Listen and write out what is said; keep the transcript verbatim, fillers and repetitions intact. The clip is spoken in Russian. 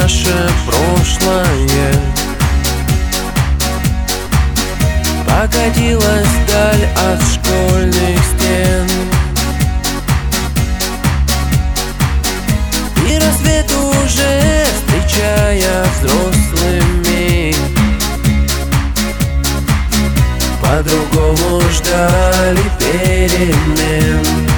наше прошлое покатилась вдаль от школьных стен. И рассвет уже, встречая взрослыми, по-другому ждали перемен.